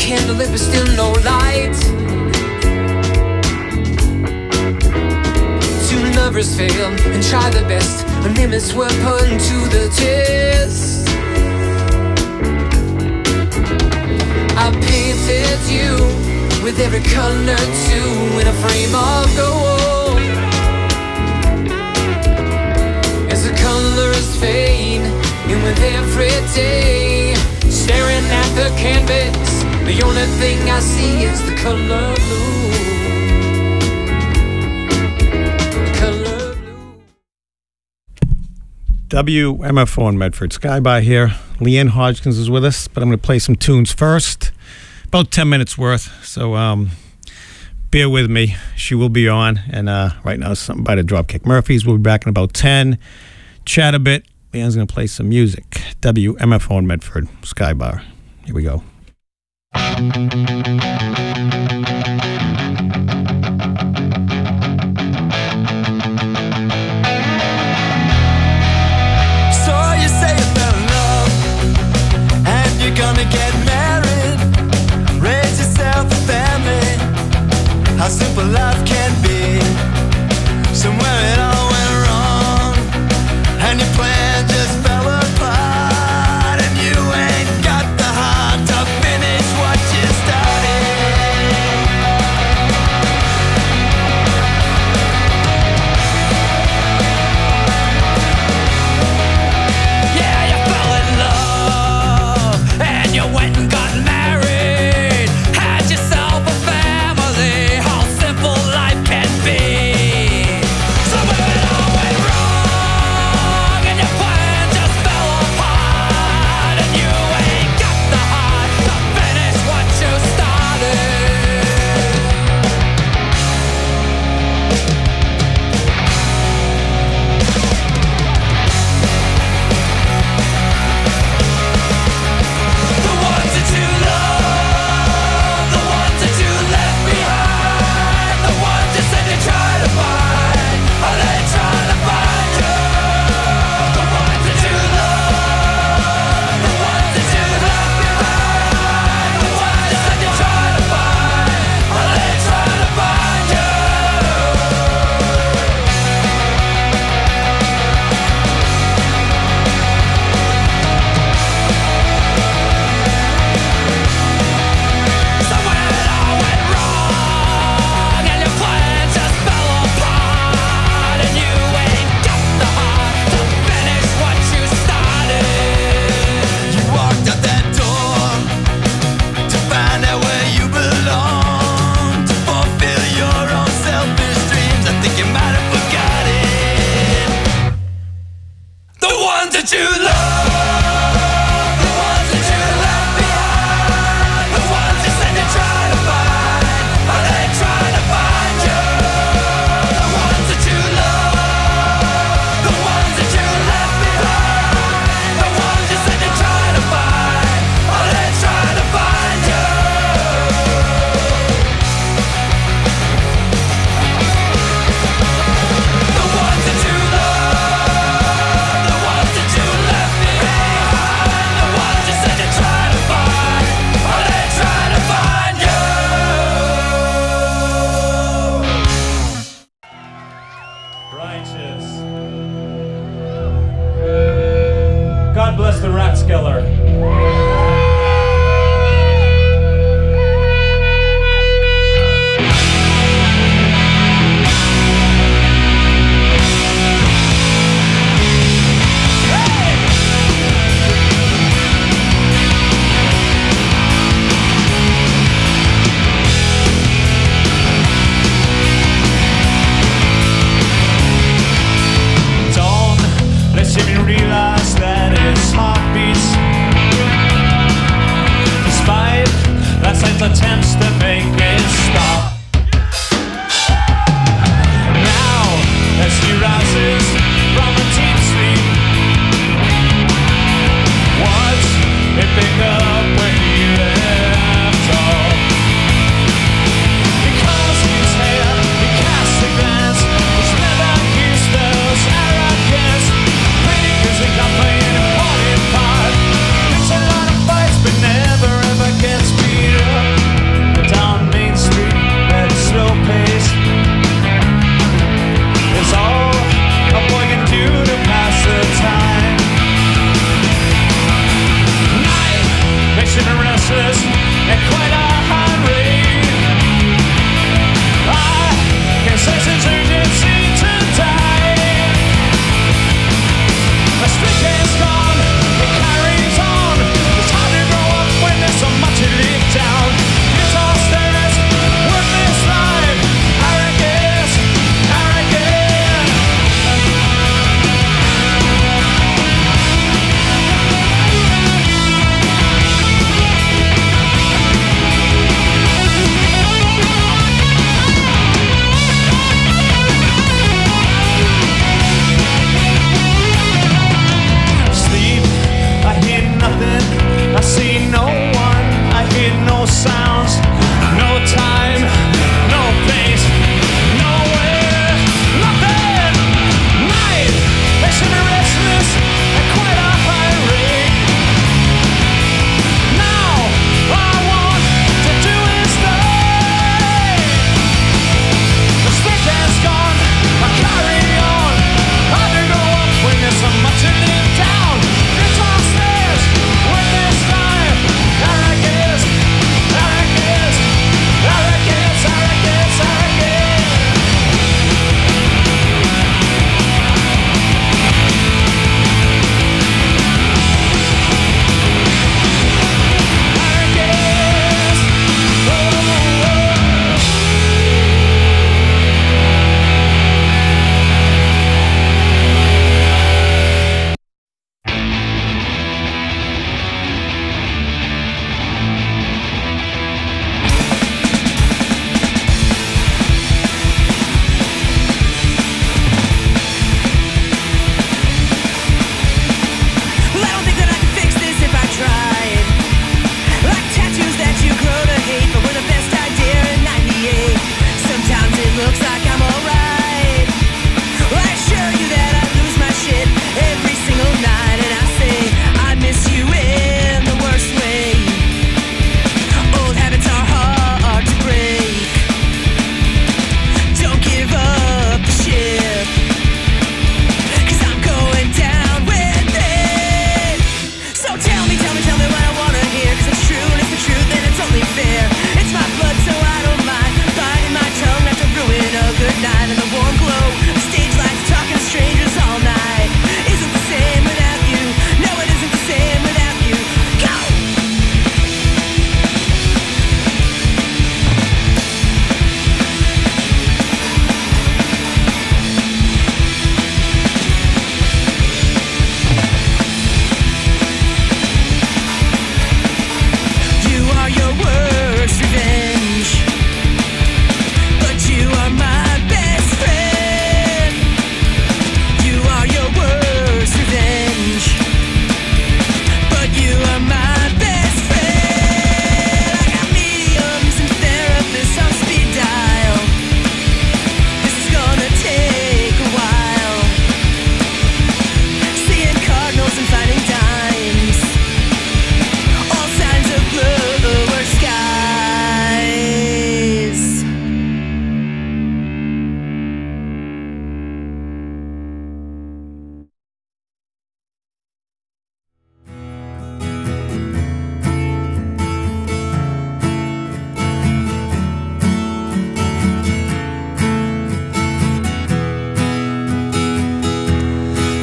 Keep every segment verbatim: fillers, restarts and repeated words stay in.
candle lit but still no light. Two lovers fail and try their best, and limits were put to the test. I painted you with every color too, in a frame of gold. As the colors fade in with every day, staring at the canvas, the only thing I see is the color blue. The color blue. W M F O in Medford. Skybar here. Leanne Hodgkins is with us, but I'm going to play some tunes first. About ten minutes worth, so um, bear with me. She will be on, and uh, right now it's something by the Dropkick Murphys. We'll be back in about ten. Chat a bit. Leanne's going to play some music. W M F O in Medford. Skybar. Here we go. So you say you fell in love, and you're gonna get married, raise yourself a family. How simple life can be. Somewhere it all went wrong, and your plan just fell apart, and you ain't got the heart to finish what you started. Yeah, you fell in love, and you went and got married, had yourself a family. How simple life can be. Somewhere it all went wrong, and your plan just fell apart, and you ain't got the heart to finish what you started. The ones that you love, the ones that you left behind, the ones you said you try to find, are they trying to find you? The ones that you love, the ones that you left behind, the ones you said you try to find, are they trying to find you? Somewhere it all went wrong, and your plan just fell apart, and you ain't got the heart to finish what you started. You walked out that door to find out where you belong, to fulfill your own selfish dreams. I think you might have forgotten the ones that you love, the ones that you left behind, the ones you said you try to find, are they trying to find you? The ones that you love, the ones that you left behind, the ones you said you try to find, are they trying to find you? The ones that you love, the ones that you left behind, the ones you said you try to find, are they trying to find you? Righteous. God bless the Rathskeller. Don't let me realize that it's heartbeats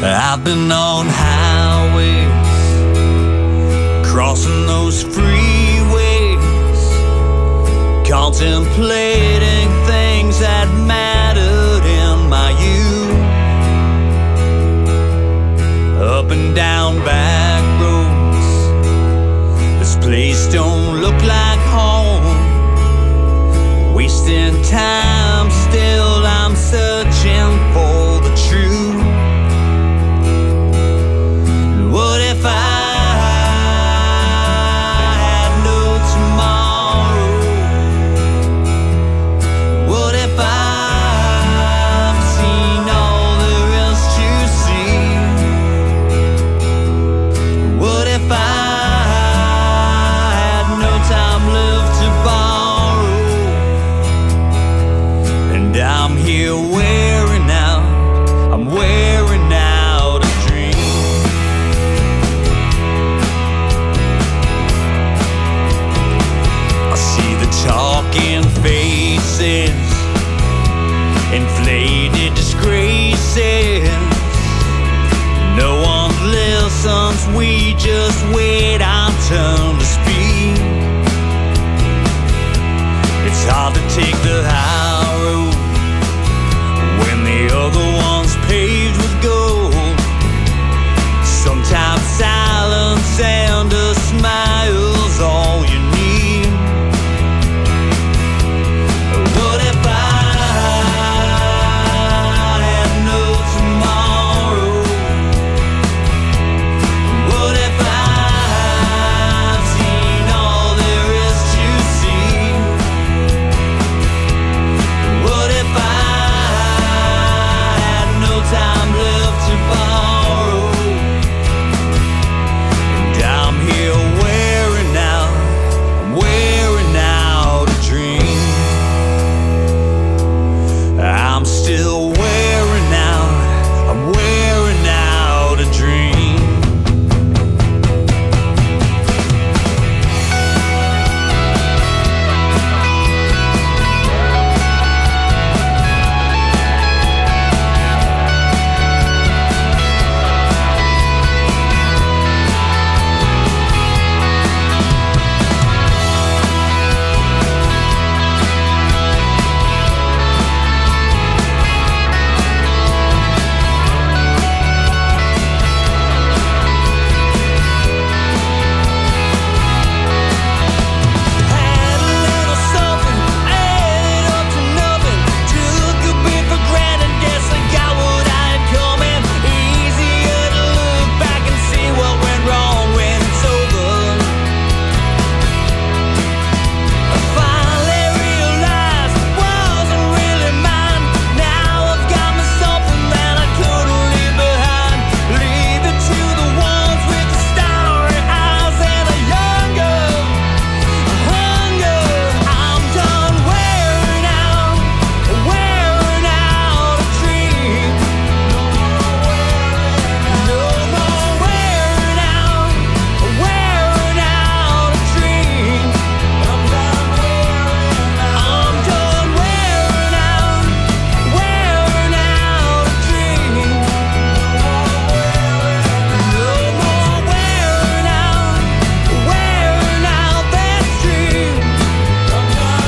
I've been on highways, crossing those freeways, contemplating things that mattered in my youth. Up and down back roads, this place don't look like home. Wasting time, still I'm searching for the truth. What if I had no tomorrow? What if I've seen all there is to see? What if I had no time left to borrow? And I'm here wearing out, I'm wearing out a dream. I see the talking faces, inflated disgraces. No one listens, we just wait our turn to speak. It's hard to take the high road when the other one's paved with gold. Sometimes silence and a smile's all you need. What if I had no tomorrow? What if I've seen all there is to see? What if I had no time left to borrow? And I'm here wearing out, I'm wearing out a dream. I'm still wearing out, I'm wearing out a dream. Had a little something, added up to nothing. Took a bit for granted, guess I got what I had coming. Easier to look back and see what went wrong when it's over. I finally realized it wasn't really mine. Now I've got me something that I couldn't leave behind. Leave it to the ones with the starry eyes and a younger hunger. I'm done wearing out, wearing out a dream. No more wearing out, wearing out a dream. I'm done wearing out, I'm done wearing out, wearing out a dream. No more wearing out, wearing out that dream. I'm done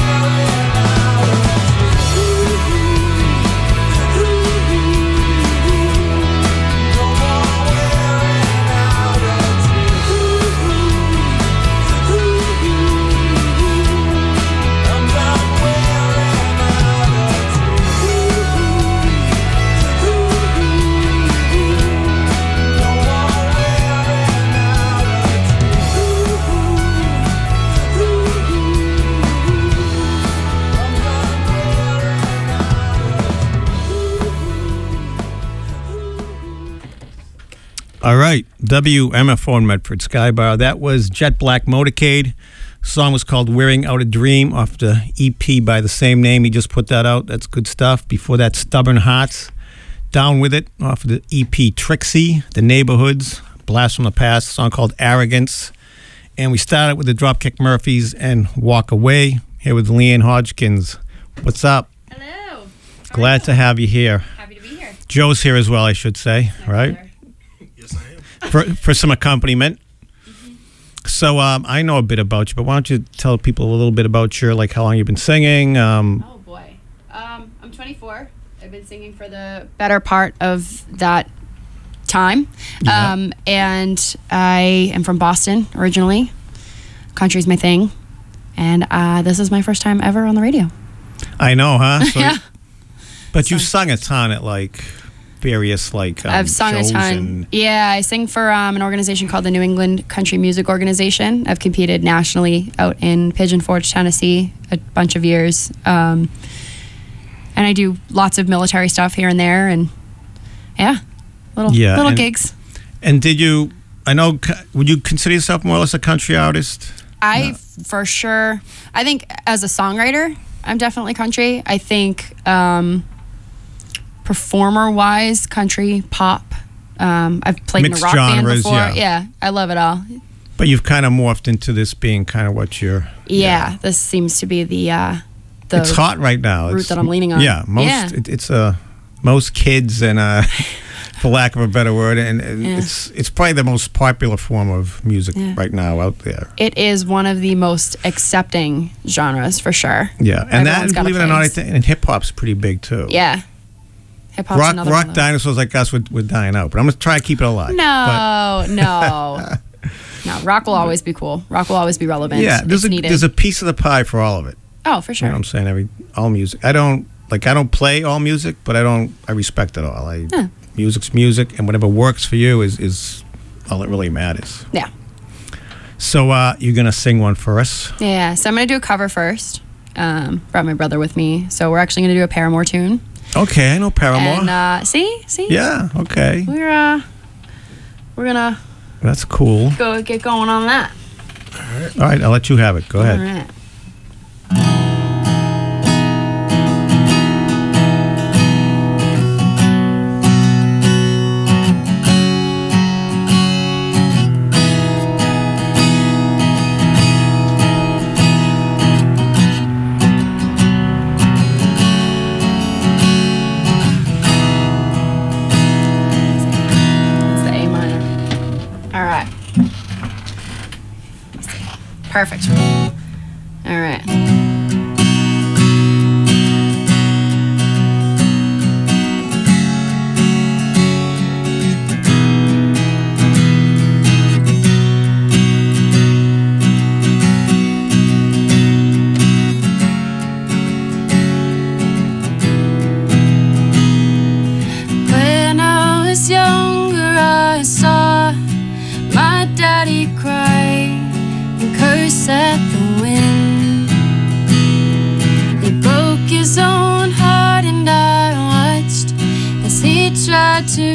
All right, W M F O in Medford Sky Bar. That was Jet Black Motorcade. The song was called Wearing Out a Dream off the E P by the same name. He just put that out. That's good stuff. Before that, Stubborn Hearts, Down With It off of the E P Trixie, The Neighborhoods, Blast from the Past, a song called Arrogance. And we started with the Dropkick Murphys and Walk Away. Here with Leanne Hodgkins. What's up? Hello. How are Glad you? to have you here. Happy to be here. Joe's here as well, I should say, right? Yes, I am. For for some accompaniment. So um, I know a bit about you, but why don't you tell people a little bit about your, like, how long you've been singing? Um, Oh boy. Um, I'm twenty-four. I've been singing for the better part of that time. Yeah. Um, and I am from Boston originally. Country's my thing. And uh, this is my first time ever on the radio. I know, huh? So, Yeah. But you've sung a ton at, like, various, like, um, I've sung a shows ton. and- Yeah, I sing for um, an organization called the New England Country Music Organization. I've competed nationally out in Pigeon Forge, Tennessee, a bunch of years. Um, and I do lots of military stuff here and there, and yeah, little Yeah, little and- gigs. And did you, I know, c- would you consider yourself more or less a country artist? I for sure. I think as a songwriter, I'm definitely country. I think um, performer-wise, country, pop. Um, I've played Mixed in a rock genres, band before. yeah. I love it all. But you've kind of morphed into this being kind of what you're... Yeah, this seems to be the uh, the It's hot right now. route It's- that I'm leaning on. Yeah, most Yeah. It, it's uh, most kids and uh, for lack of a better word, and, and Yeah. it's it's probably the most popular form of music Yeah. right now out there. It is one of the most accepting genres for sure. Yeah, and that, Everyone's got a believe it or not, I place. think, and hip hop's pretty big too. Yeah, hip hop's rock another rock one of those. dinosaurs like us would, would dying out, but I'm gonna try to keep it alive. No, no, no. Rock will always be cool. Rock will always be relevant. Yeah, there's it's a needed. there's a piece of the pie for all of it. oh, for You sure. know what I'm saying? Every all music. I don't like I don't play all music, but I don't I respect it all. I Yeah. music's music, and whatever works for you is is all that really matters. Yeah, So uh, you're gonna sing one for us. yeah. So I'm gonna do a cover first. Um, brought my brother with me, so we're actually gonna do a Paramore tune. Okay, I know Paramore. And uh, see, see, yeah, okay, we're uh, we're gonna that's cool. go get going on that. All right, I'll let you have it. Go ahead. All right. It's the A minor. All right. Perfect. All right. When I was younger, I saw my daddy cry and curse at the wind. He broke his own heart, and I watched as he tried to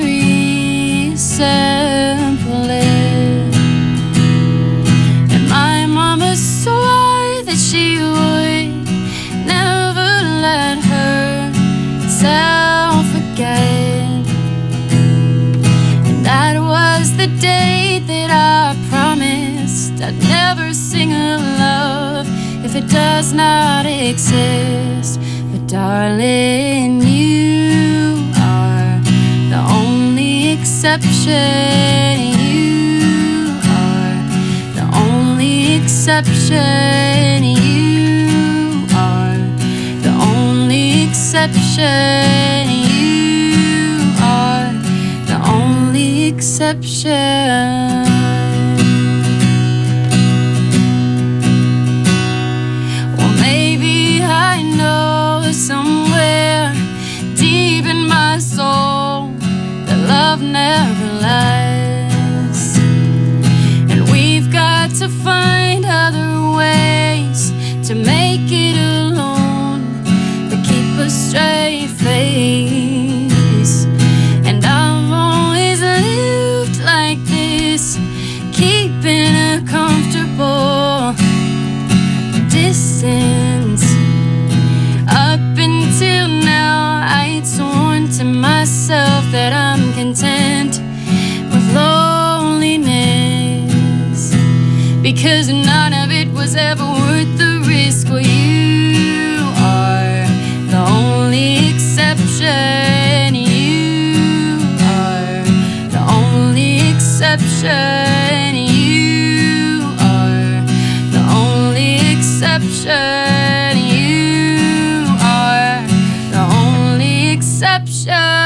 reassemble it. And my mama swore that she would never let herself forget. And that was the day that I promised I'd never sing of love if it does not exist. But darling, you are the only exception. You are the only exception. You are the only exception. You are the only exception. Well, maybe I know somewhere deep in my soul that love never lasts, and we've got to find other ways to make it alone, but keep a straight face. And I've always lived like this, keeping a comfortable distance. Up until now, I'd sworn to myself that I'm content with loneliness, because none of it was ever worth the risk. Well, you are the only exception. You exception. You are the only exception. You are the only exception.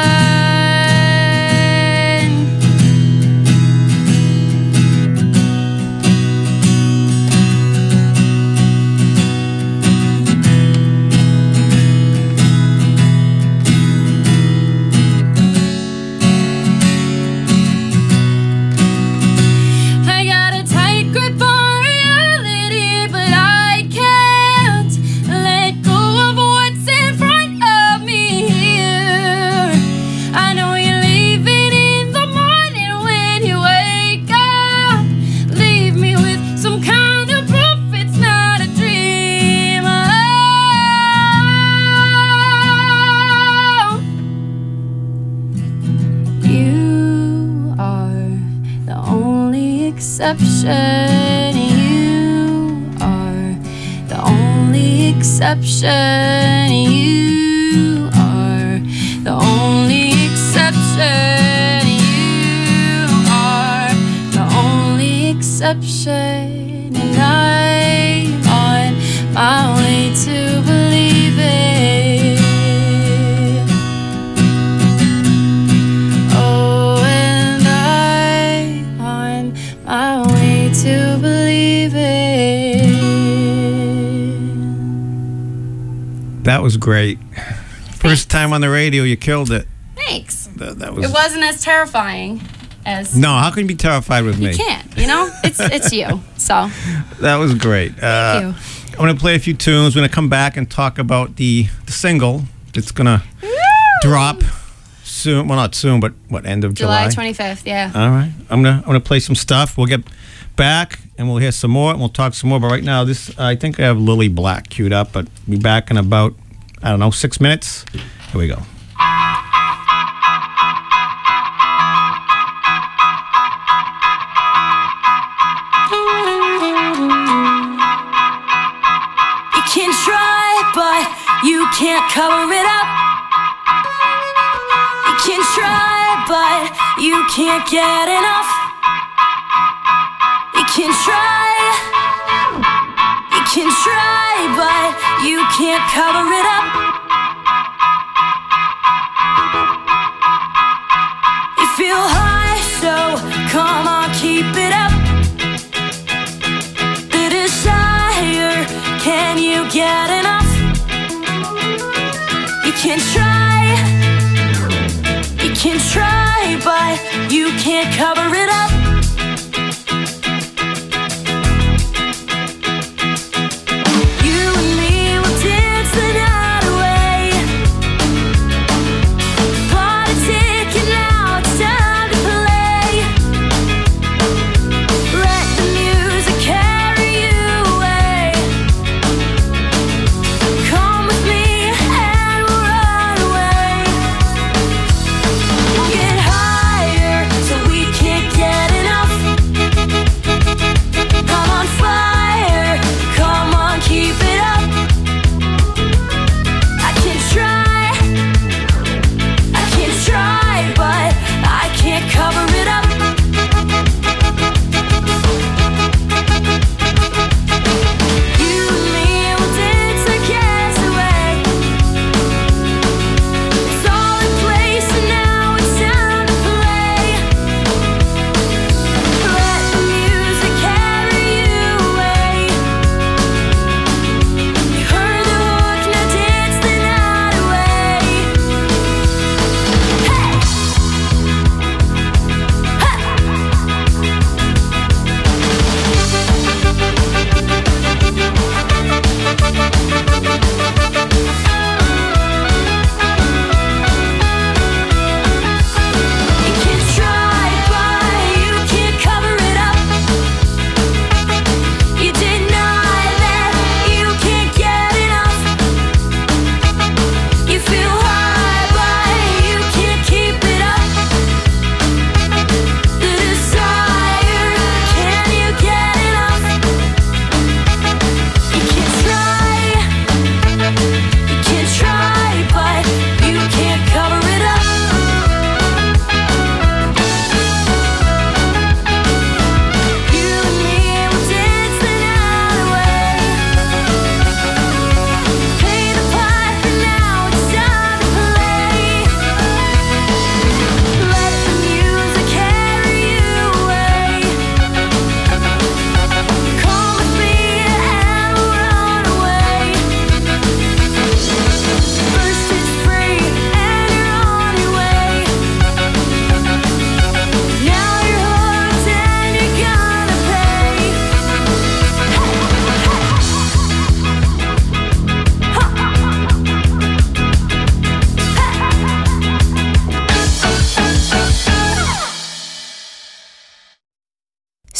I got a tight grip on reality, but I can't let go of what's in front of me here. I know you're leaving in the morning when you wake up. Leave me with some kind of proof it's not a dream. Oh, you are the only exception. You are the only exception. You are the only exception. You are the only exception. And I'm on my way to believe it. Oh, and I'm on my way to believe it. That was great. First time on the radio, you killed it. Thanks. That, that was. It wasn't as terrifying as No, how can you be terrified with me? you can't. You know, it's it's you. So That was great. Uh, you. I'm going to play a few tunes. We're going to come back and talk about the, the single that's going to drop soon. Well, not soon, but what, end of July? July twenty-fifth. Yeah. All right. I'm going to I'm gonna play some stuff. We'll get back and we'll hear some more and we'll talk some more. But right now, this I think I have Lily Black queued up, but be back in about, I don't know, six minutes. Here we go. You can try, but you can't cover it up. You can try, but you can't get enough. You can try, you can try, but you can't cover it up. You feel high, so come on, keep it up. The desire, can you get enough? You can try, you can try, but you can't cover it up. You and me will dance the night away.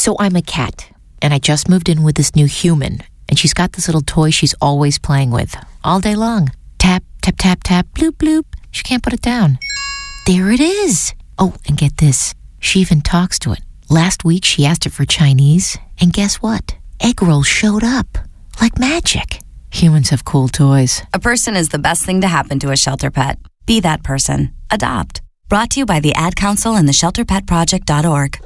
So I'm a cat, and I just moved in with this new human, and she's got this little toy she's always playing with, all day long. Tap, tap, tap, tap, bloop, bloop. She can't put it down. There it is. Oh, and get this. She even talks to it. Last week, she asked it for Chinese, and guess what? Egg rolls showed up. Like magic. Humans have cool toys. A person is the best thing to happen to a shelter pet. Be that person. Adopt. Brought to you by the Ad Council and the shelter pet project dot org.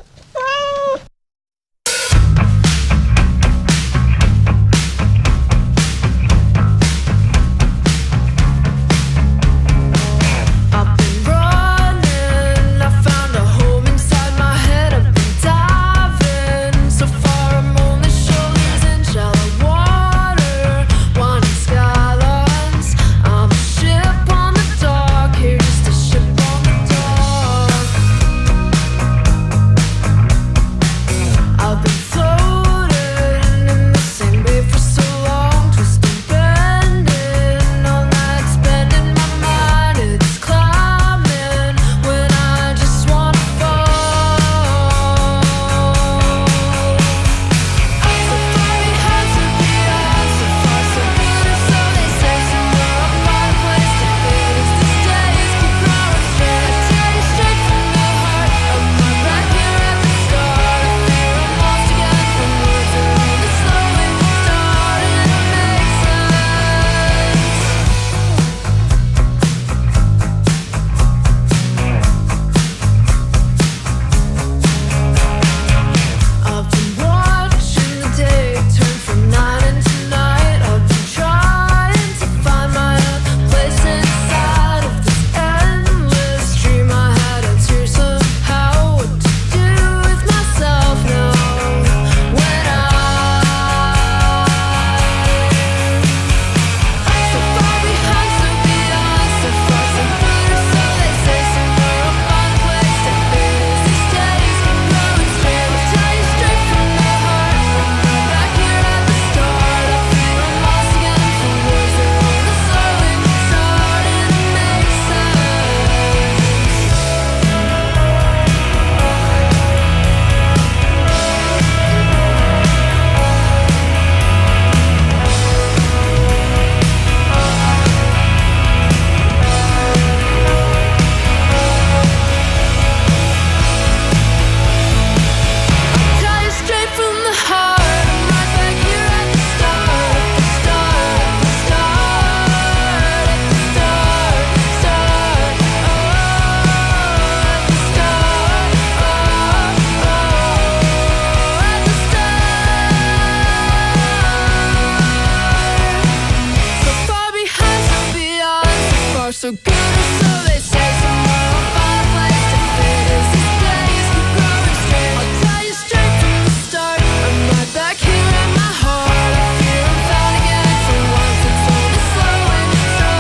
So good, so they say, somewhere I'll find a place to fit. As these days keep growing straight, I'll tell you straight from the start, I'm right back here in my heart. I feel I'm found again for once. It's only slowly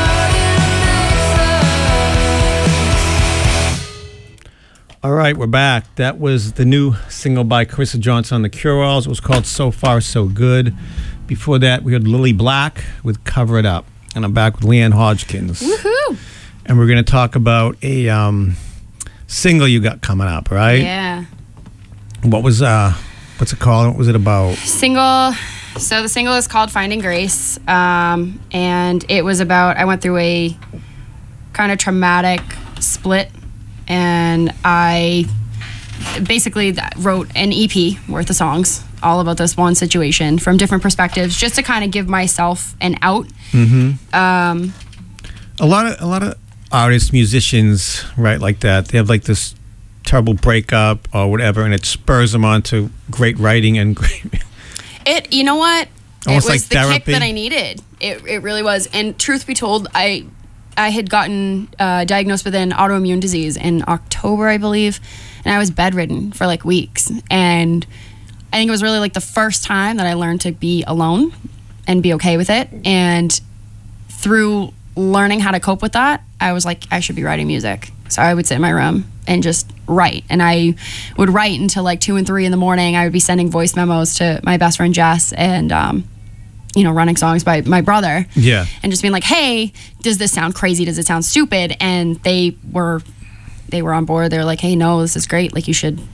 starting to make sense. All right, we're back. That was the new single by Carissa Johnson on the Cure-Alls. It was called So Far, So Good. Before that, we heard Lily Black with Cover It Up. And I'm back with Leanne Hodgkins. Woohoo! And we're going to talk about a um, single you got coming up, right? Yeah. What was, uh, what's it called? What was it about? Single. So the single is called Finding Grace. Um, and it was about, I went through a kind of traumatic split. And I basically wrote an E P worth of songs all about this one situation from different perspectives, just to kind of give myself an out. Mm-hmm. Um, a lot of a lot of artists, musicians, right, like that. They have like this terrible breakup or whatever, and it spurs them on to great writing and great. It, you know what? Almost it was like the therapy. kick that I needed. It, it really was. And truth be told, I, I had gotten uh, diagnosed with an autoimmune disease in October, I believe, and I was bedridden for like weeks. And I think it was really like the first time that I learned to be alone and be okay with it. And through learning how to cope with that, I was like, I should be writing music. So I would sit in my room and just write. And I would write until like two and three in the morning. I would be sending voice memos to my best friend Jess and, um, you know, running songs by my brother. Yeah. And just being like, hey, does this sound crazy? Does it sound stupid? And they were, they were on board. They were like, hey, no, this is great. Like, you should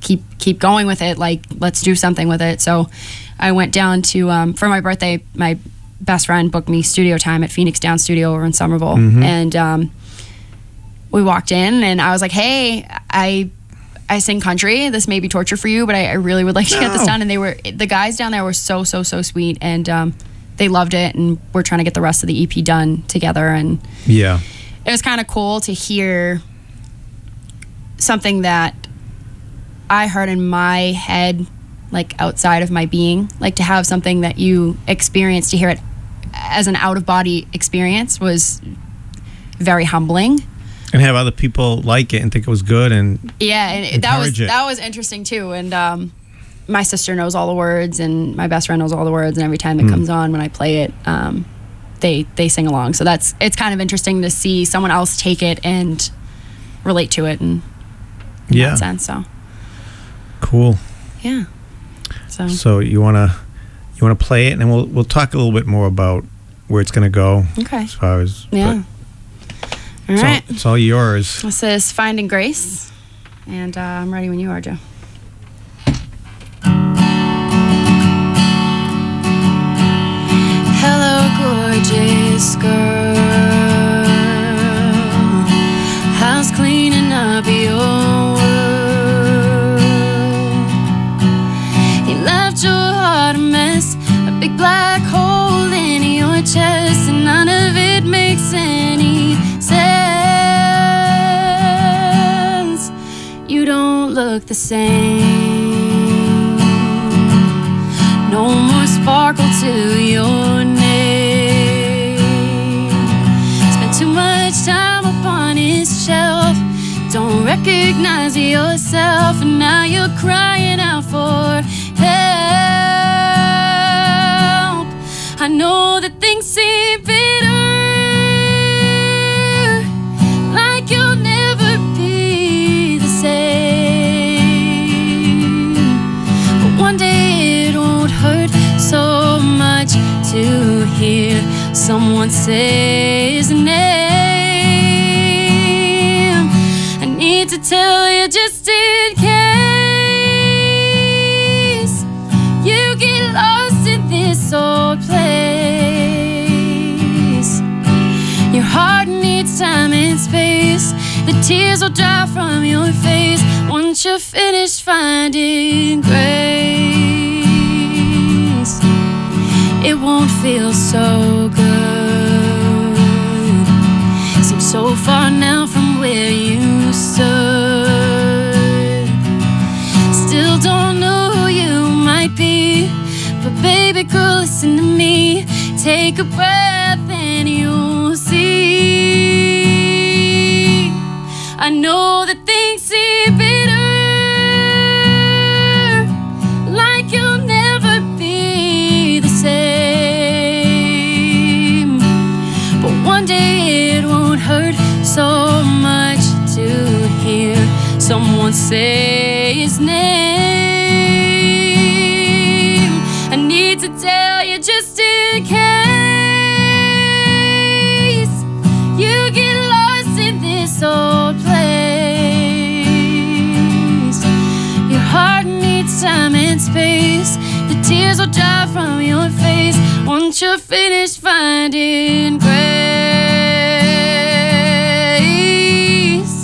keep keep going with it. Like, let's do something with it. So I went down to um, for my birthday. My best friend booked me studio time at Phoenix Down Studio over in Somerville, Mhm. and um, we walked in, and I was like, "Hey, I." I sing country. This may be torture for you, but I, I really would like to get this No. done. And they were, the guys down there were so, so, so sweet. And um, they loved it. And we're trying to get the rest of the E P done together. And Yeah. it was kind of cool to hear something that I heard in my head, like outside of my being, like to have something that you experience, to hear it as an out of body experience was very humbling. And have other people like it and think it was good and Yeah, and it- that was encourage it. that was interesting too. And um, my sister knows all the words, and my best friend knows all the words. And every time it Mm. comes on, when I play it, um, they they sing along. So that's it's kind of interesting to see someone else take it and relate to it, and in Yeah. that sense. So Cool. yeah. So So you wanna you wanna play it, and then we'll we'll talk a little bit more about where it's gonna go. Okay. As far as yeah. All but it's, right. all, it's all yours. This is Finding Grace, and uh, I'm ready when you are, Joe. Hello, gorgeous girl. How's cleaning up your world? You left your heart a mess, a big black hole in your chest, and none of it makes any sense. You don't look the same. No more sparkle to your name. Spent too much time upon his shelf. Don't recognize yourself, and now you're crying out for help. I know that things seem bitter, like you'll never be the same. But one day it won't hurt so much to hear someone say his name. I need to tell you just in case you get lost in this old place. Your heart needs time and space. The tears will dry from your face once you're finished finding grace. It won't feel so good. Seems so far now from where you stood. Still don't know who you might be, but baby girl, listen to me. Take a breath and you'll see. I know that things seem bitter, like you'll never be the same. But one day it won't hurt so much to hear someone say his name. I need to tell you just in case you get lost in this old place. Your heart needs time and space. The tears will dry from your face once you're finished finding grace.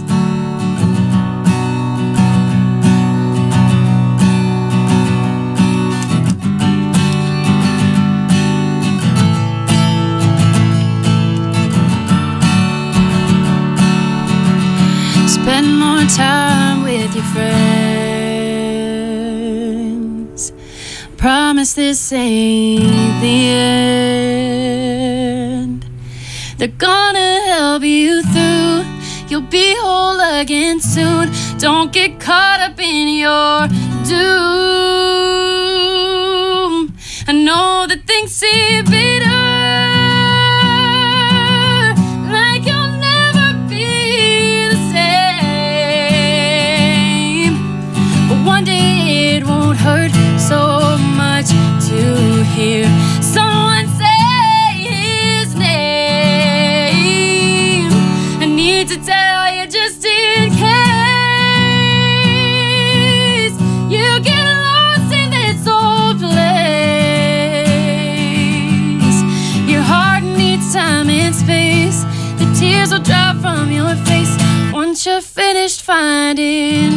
Spend more time with your friends. Promise this ain't the end. They're gonna help you through. You'll be whole again soon. Don't get caught up in your doom. I know that things seem bitter, like you'll never be the same. But one day it won't hurt so much to hear someone say his name. I need to tell you just in case will drop from your face once you're finished finding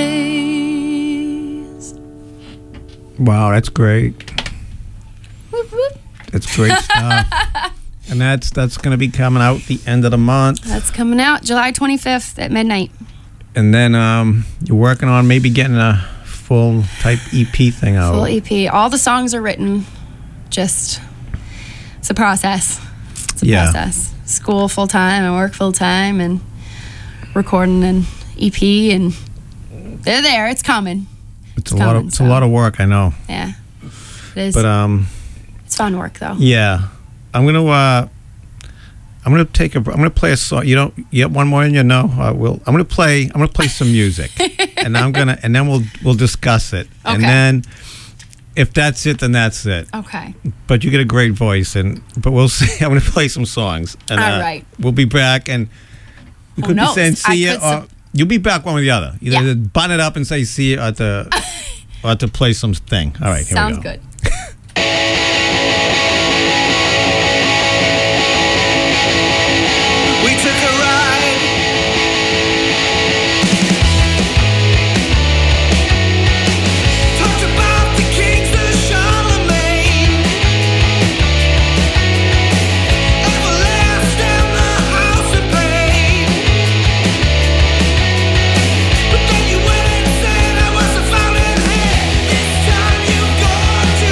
grace. Wow, that's great. Whoop, whoop. That's great stuff. And that's that's going to be coming out the end of the month. That's coming out July twenty-fifth at midnight. And then um, you're working on maybe getting a full type E P thing out. Full E P. All the songs are written. Just, it's a process. It's a Yeah. process. School full time and work full time and recording an E P, and they're there. It's coming. It's, a lot of coming, it's so. a lot of work, I know. Yeah. It is. But um, it's fun work though. yeah, I'm gonna uh, I'm gonna take a I'm gonna play a song. You don't you have one more in you? No, uh, we'll I'm gonna play I'm gonna play some music, and I'm gonna and then we'll we'll discuss it, and Okay. then if that's it, then that's it. Okay. But you get a great voice, and but we'll see. I'm gonna play some songs, and All uh, right. we'll be back, and we Who could knows? be saying I see you, could or sup- you'll be back one or the other. Either Yeah. bun it up and say see you at the or to play some thing. All right, here Sounds we go. good. We took a ride. Talked about the kings of Charlemagne. Everlast and the House of Pain. But then you went and said I was a fountainhead. This time you've gone to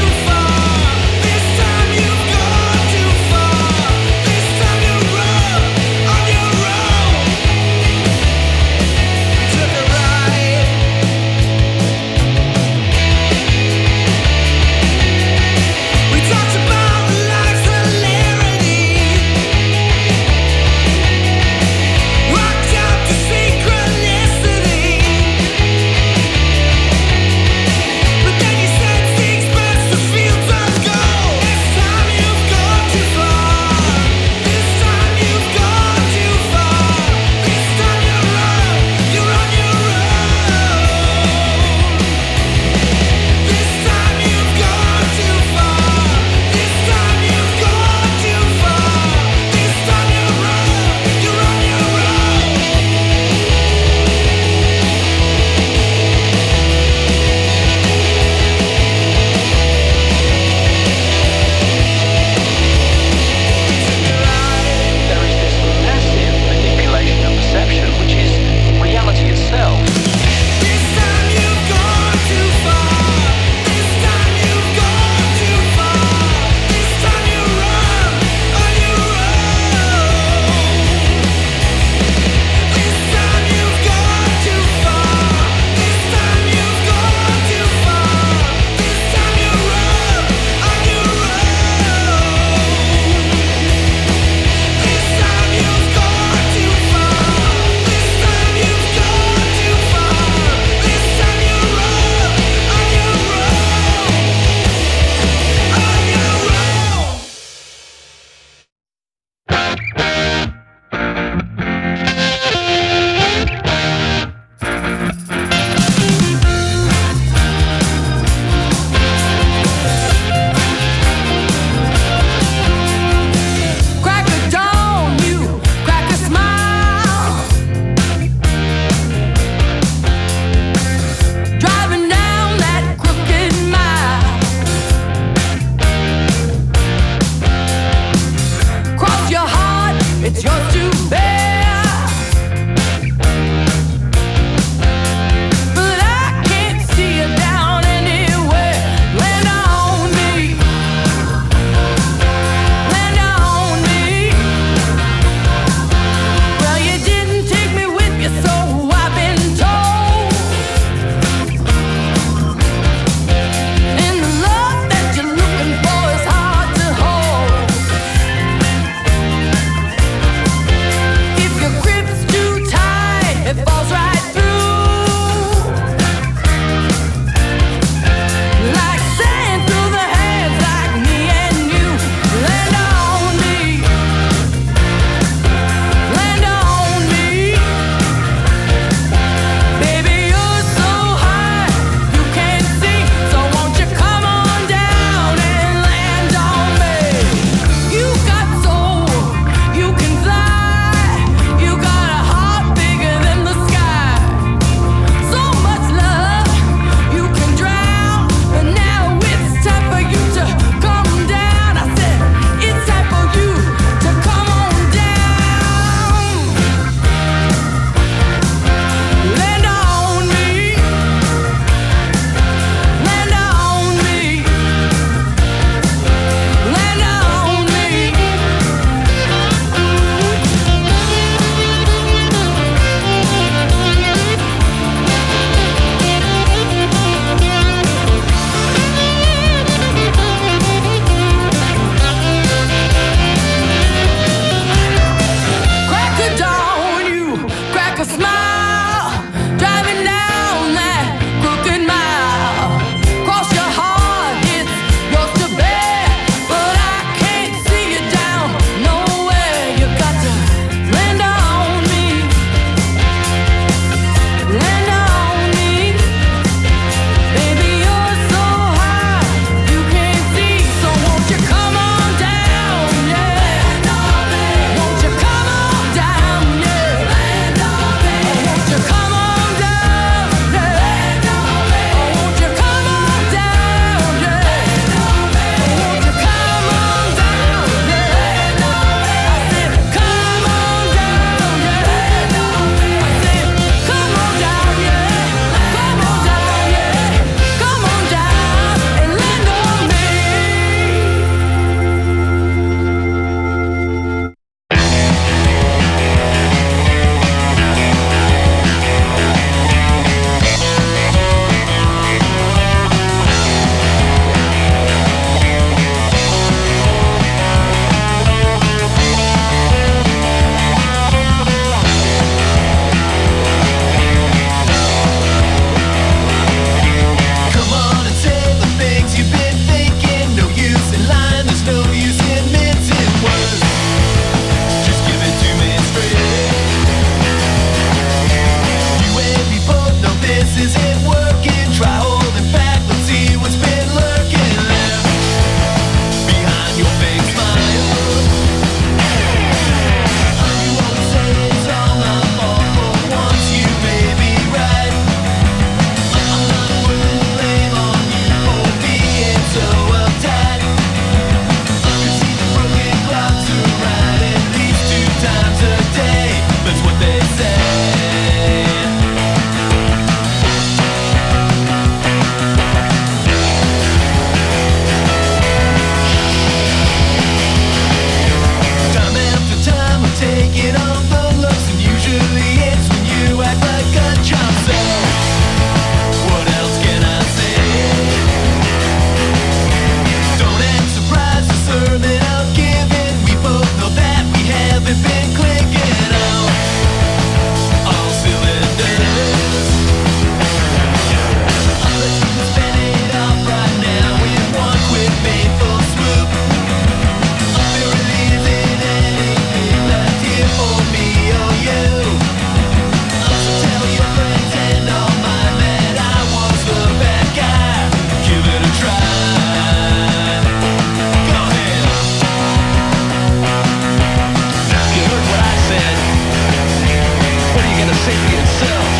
gonna say for yourself.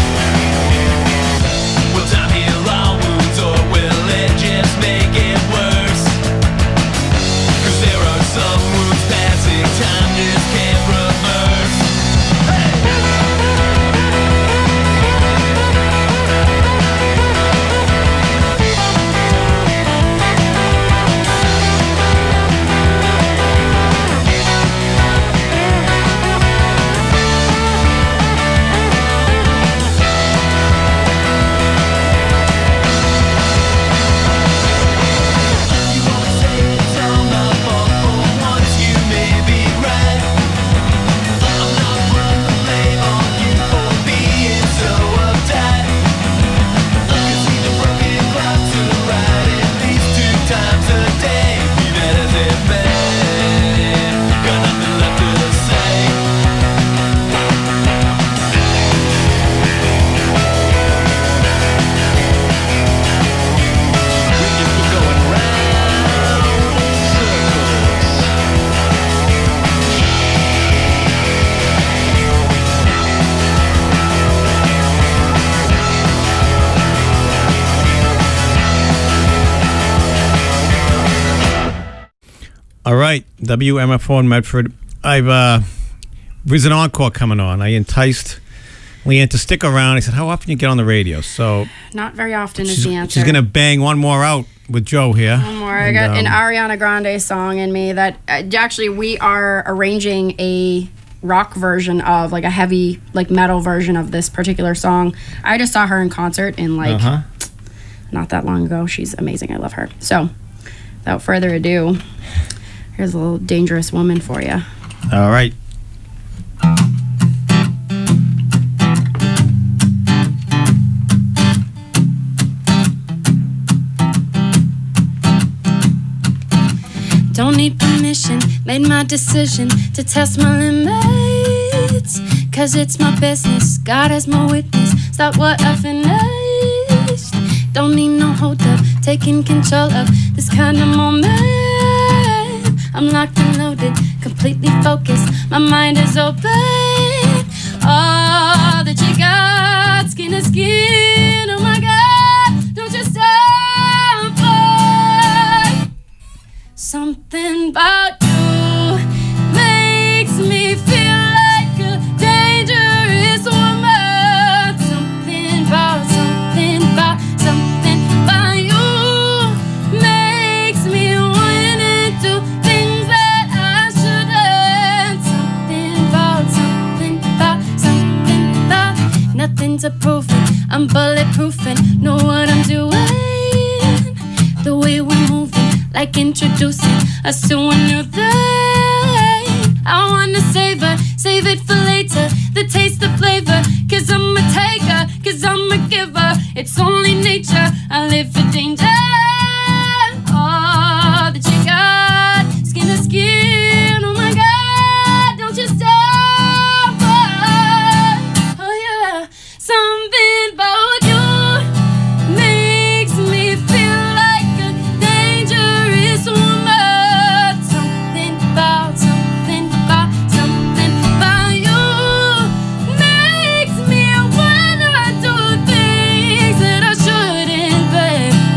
Will time heal our wounds or will it just make it worse? Cause there are some wounds passing, time just can't reverse. All right, W M F O in Medford. I've uh, there's an encore coming on. I enticed Leanne to stick around. I said, "How often you get on the radio?" So Not very often is she's, the answer. she's gonna bang one more out with Joe here. One more. I And, got an um, Ariana Grande song in me that uh, actually we are arranging a rock version of, like a heavy, like metal version of this particular song. I just saw her in concert in like Uh-huh. not that long ago. She's amazing. I love her. So without further ado, here's a little Dangerous Woman for you. All right. Don't need permission, made my decision to test my limits. Cause it's my business, God is my witness. Stop what I finished. Don't need no hold up, taking control of this kind of moment. I'm locked and loaded, completely focused. My mind is open. All that you got, skin to skin. Oh my God, don't you stop, boy. Something about you makes me feel like a dangerous woman. Something about, something about, something about you makes me want to do things that I shouldn't. Something about, something about, something about. Nothing to prove it, I'm bulletproof and know what I'm doing. The way we're moving, like introducing us to a new thing. I wanna savor, save it for later. The taste, the flavor, cause I'm a taker, cause I'm a giver. It's only nature, I live for danger. All that you got, skin to skin. Oh my God, don't you stop, boy. Oh yeah, something about you makes me feel like a dangerous woman. Something about, something about, something about you makes me wanna do things that I shouldn't, babe.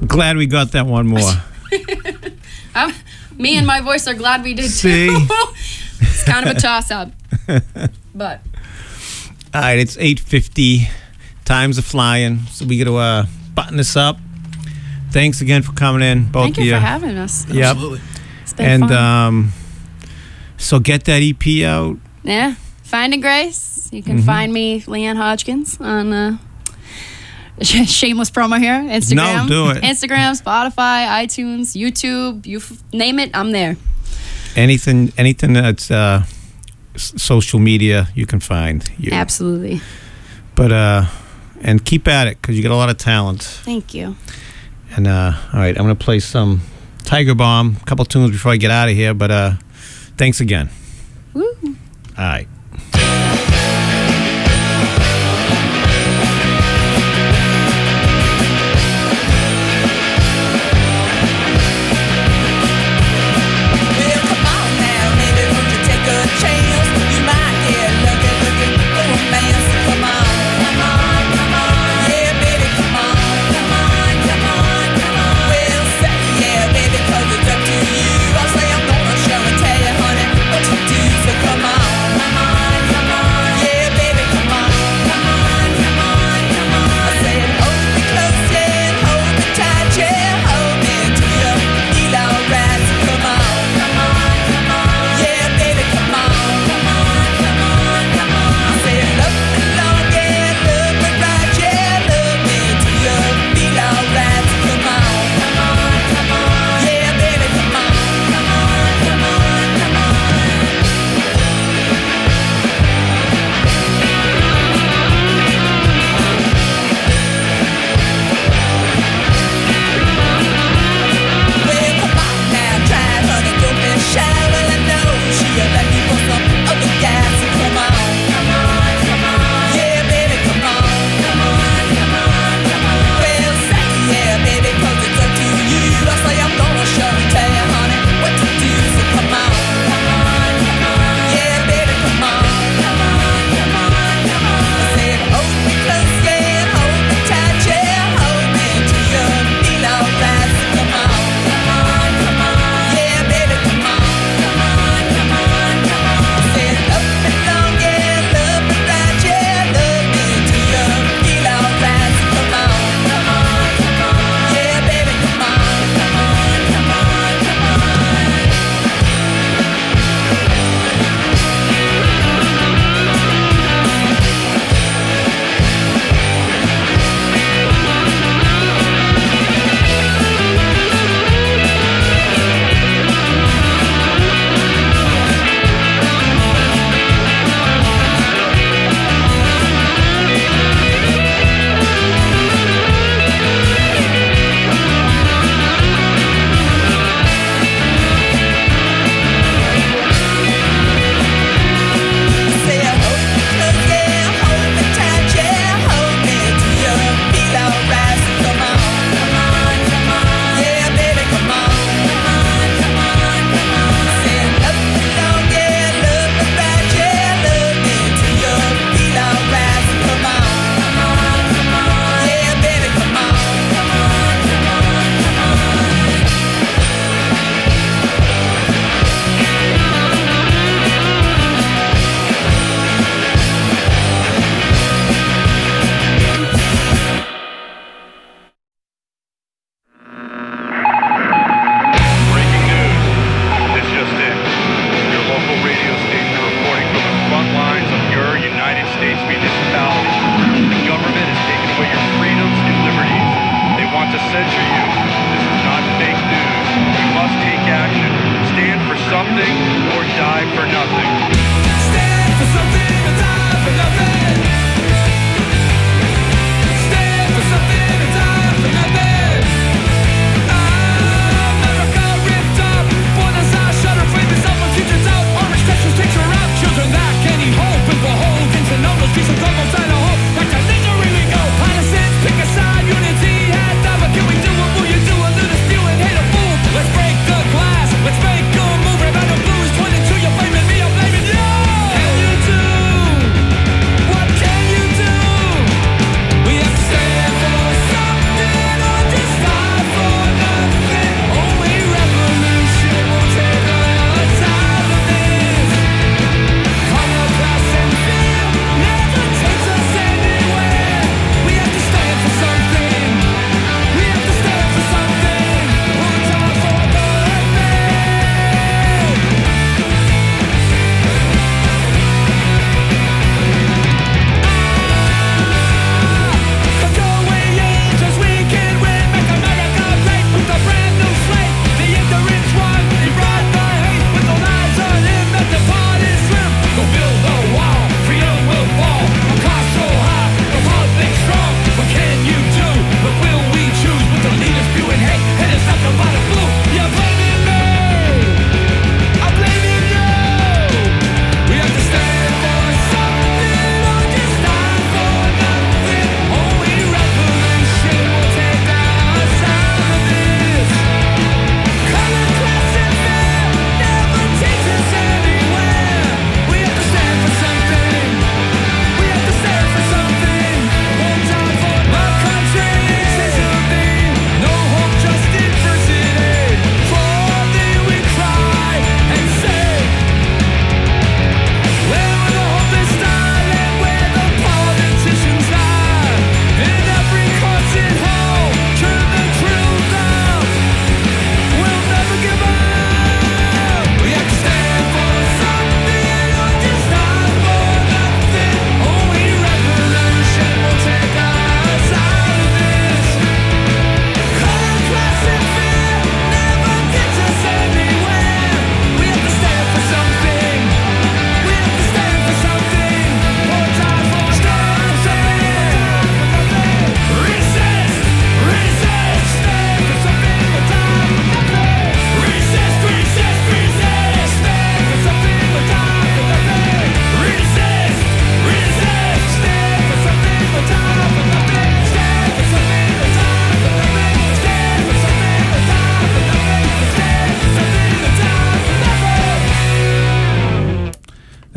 glad we got that one more. I'm, me and my voice are glad we did See? too. It's kind of a toss-up. But All right, it's eight fifty. Times are flying, so we got to uh, button this up. Thanks again for coming in, both thank of you you. for having us. Yep. Absolutely. It's been And fun. um, so get that E P out. Yeah, Finding Grace. You can Mm-hmm. find me, Leanne Hodgkins, on uh, shameless promo here. Instagram, No, do it. Instagram, Spotify, iTunes, YouTube. You f- name it, I'm there. Anything, anything that's uh, s- social media, you can find you. Absolutely. But uh, and keep at it because you got a lot of talent. Thank you. And uh, all right, I'm gonna play some Tiger Bomb, a couple tunes before I get out of here. But uh, thanks again. Woo. All right. Well, come on now, maybe would you take a chance? You might get lucky looking for a man. So come on, come on, come on, yeah, baby, come on, come on, come on, come on. Well, say yeah, baby, 'cause it's up to you. I say I'm gonna show and tell you, honey, what to do. So come on, come on.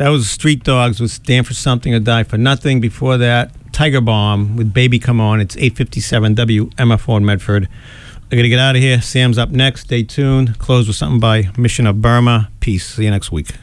That was Street Dogs with Stand for Something or Die for Nothing. Before that, Tiger Bomb with Baby Come On. It's eight fifty-seven W M F O in Medford. I gotta get out of here. Sam's up next. Stay tuned. Close with something by Mission of Burma. Peace. See you next week.